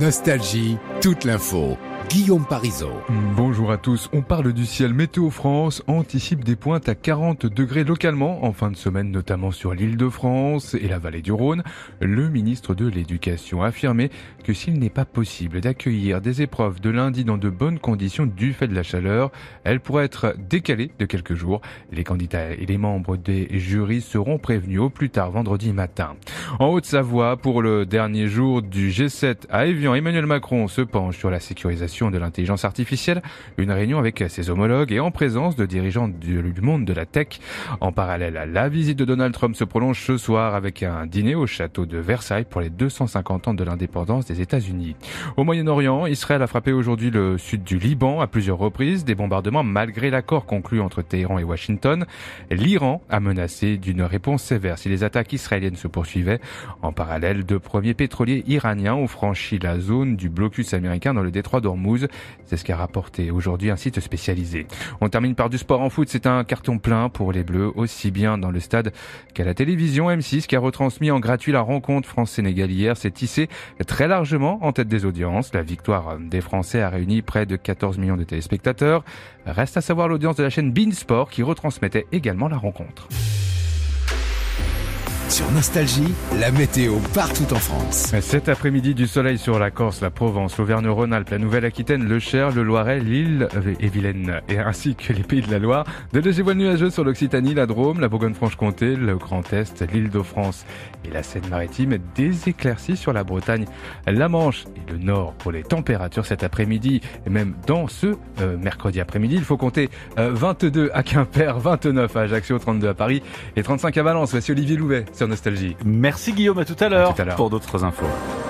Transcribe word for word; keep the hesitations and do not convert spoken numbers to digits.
Nostalgie, toute l'info. Guillaume Parisot. Bonjour à tous. On parle du ciel. Météo France anticipe des pointes à quarante degrés localement en fin de semaine, notamment sur l'Île-de-France et la vallée du Rhône. Le ministre de l'Éducation a affirmé que s'il n'est pas possible d'accueillir des épreuves de lundi dans de bonnes conditions du fait de la chaleur, elles pourraient être décalées de quelques jours. Les candidats et les membres des jurys seront prévenus au plus tard vendredi matin. En Haute-Savoie, pour le dernier jour du G sept à Évian, Emmanuel Macron se penche sur la sécurisation de l'intelligence artificielle, une réunion avec ses homologues et en présence de dirigeants du, du monde de la tech. En parallèle, la visite de Donald Trump se prolonge ce soir avec un dîner au château de Versailles pour les deux cent cinquante ans de l'indépendance des États-Unis. Au Moyen-Orient, Israël a frappé aujourd'hui le sud du Liban à plusieurs reprises, des bombardements malgré l'accord conclu entre Téhéran et Washington. L'Iran a menacé d'une réponse sévère si les attaques israéliennes se poursuivaient. En parallèle, deux premiers pétroliers iraniens ont franchi la zone du blocus américain dans le détroit d'Ormuz. C'est ce qu'a rapporté aujourd'hui un site spécialisé. On termine par du sport en foot. C'est un carton plein pour les Bleus, aussi bien dans le stade qu'à la télévision. M six qui a retransmis en gratuit la rencontre France-Sénégal hier s'est tissé très largement en tête des audiences. La victoire des Français a réuni près de quatorze millions de téléspectateurs. Reste à savoir l'audience de la chaîne beIN Sport qui retransmettait également la rencontre. Sur Nostalgie, la météo partout en France. Cet après-midi, du soleil sur la Corse, la Provence, l'Auvergne-Rhône-Alpes, la Nouvelle-Aquitaine, le Cher, le Loiret, l'Île et Vilaine, et ainsi que les Pays de la Loire. De légers voiles nuageux sur l'Occitanie, la Drôme, la Bourgogne-Franche-Comté, le Grand Est, l'Île-de-France et la Seine-Maritime. Des éclaircies sur la Bretagne, la Manche et le Nord pour les températures cet après-midi. Et même dans ce euh, mercredi après-midi, il faut compter euh, vingt-deux à Quimper, vingt-neuf à Ajaccio, trente-deux à Paris et trente-cinq à Valence. Voici Olivier Louvet sur Nostalgie. Merci Guillaume, à tout à l'heure, à tout à l'heure. pour d'autres infos.